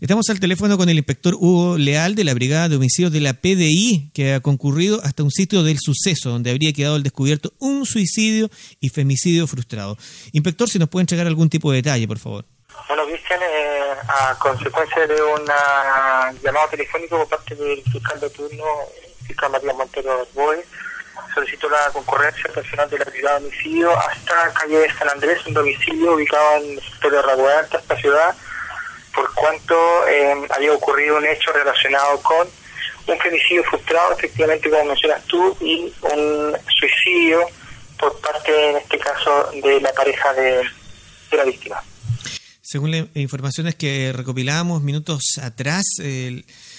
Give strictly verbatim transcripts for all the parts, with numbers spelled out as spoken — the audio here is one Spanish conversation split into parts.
Estamos al teléfono con el inspector Hugo Leal de la Brigada de Homicidios de la P D I, que ha concurrido hasta un sitio del suceso donde habría quedado al descubierto un suicidio y femicidio frustrado. Inspector, si nos puede entregar algún tipo de detalle, por favor. Bueno, Cristian, eh, a consecuencia de un llamado telefónico por parte del fiscal de turno, el fiscal Matías Montero Arboe, solicitó la concurrencia personal de la Brigada de Homicidio hasta calle de San Andrés, un domicilio ubicado en el sector de Raguarta, esta ciudad, por cuanto eh, había ocurrido un hecho relacionado con un femicidio frustrado, efectivamente, como mencionas tú, y un suicidio por parte, en este caso, de la pareja de, de la víctima. Según las informaciones que recopilamos minutos atrás, eh,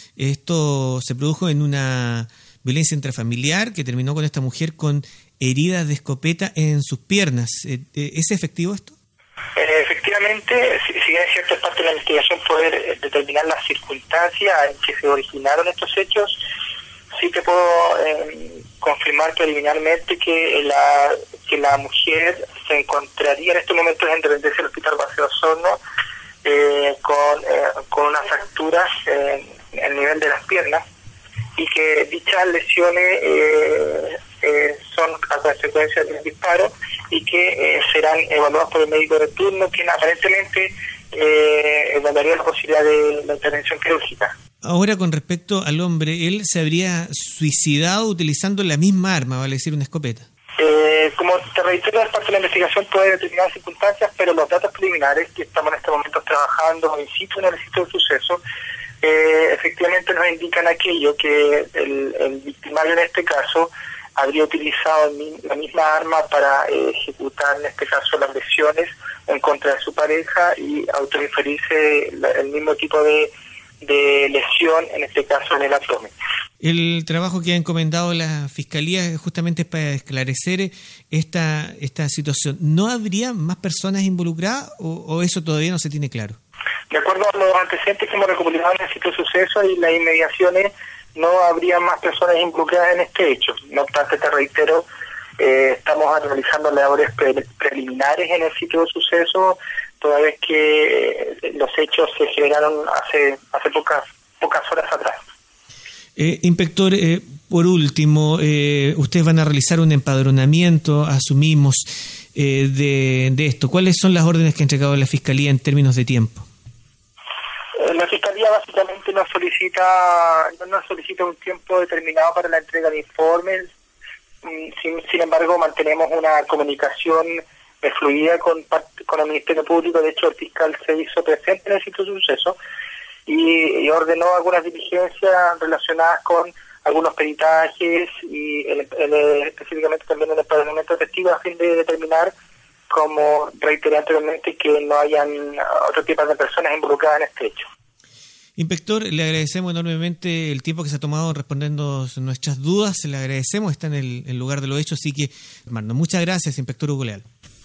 esto se produjo en una violencia intrafamiliar que terminó con esta mujer con heridas de escopeta en sus piernas. ¿Es efectivo esto? Eh, efectivamente, si, si bien es cierto, es parte de la investigación poder eh, determinar las circunstancias en que se originaron estos hechos, sí te puedo eh, confirmar preliminarmente que la que la mujer se encontraría en estos momentos en dependencia del Hospital Base de Osorno eh, con, eh, con unas fracturas en el nivel de las piernas, y que dichas lesiones eh, eh, son a consecuencia del disparo y que eh, serán evaluadas por el médico de turno, quien aparentemente eh, evaluaría la posibilidad de la intervención quirúrgica. Ahora, con respecto al hombre, ¿él se habría suicidado utilizando la misma arma, vale decir, una escopeta? Eh, como te reitero, es parte de la investigación puede determinar circunstancias, pero los datos preliminares que estamos en este momento trabajando in situ en el sitio del suceso, eh, efectivamente nos indican aquello, que el, el victimario en este caso habría utilizado el, la misma arma para eh, ejecutar en este caso las lesiones en contra de su pareja y autoinferirse la, el mismo tipo de, de lesión, en este caso en el abdomen. El trabajo que ha encomendado la Fiscalía justamente es para esclarecer esta esta situación. ¿No habría más personas involucradas o, o eso todavía no se tiene claro? De acuerdo a los antecedentes que hemos recopilado en el sitio de suceso y las inmediaciones, no habría más personas involucradas en este hecho. No obstante, te reitero, eh, estamos realizando labores pre- preliminares en el sitio de suceso, toda vez que eh, los hechos se generaron hace hace pocas pocas horas atrás. Eh, inspector, eh, por último, eh, ustedes van a realizar un empadronamiento, asumimos, eh, de, de esto. ¿Cuáles son las órdenes que ha entregado la Fiscalía en términos de tiempo? Eh, la Fiscalía básicamente nos solicita no nos solicita un tiempo determinado para la entrega de informes. Sin, sin embargo, mantenemos una comunicación eh, fluida con, con el Ministerio Público. De hecho, el fiscal se hizo presente en el sitio de suceso y, y ordenó algunas diligencias relacionadas con algunos peritajes y el, el, específicamente también el empadronamiento de testigos a fin de determinar, como reiteré anteriormente, que no hayan otro tipo de personas involucradas en este hecho. Inspector, le agradecemos enormemente el tiempo que se ha tomado respondiendo nuestras dudas, le agradecemos, está en el, el lugar de los hechos, así que, hermano, muchas gracias, inspector Hugo Leal.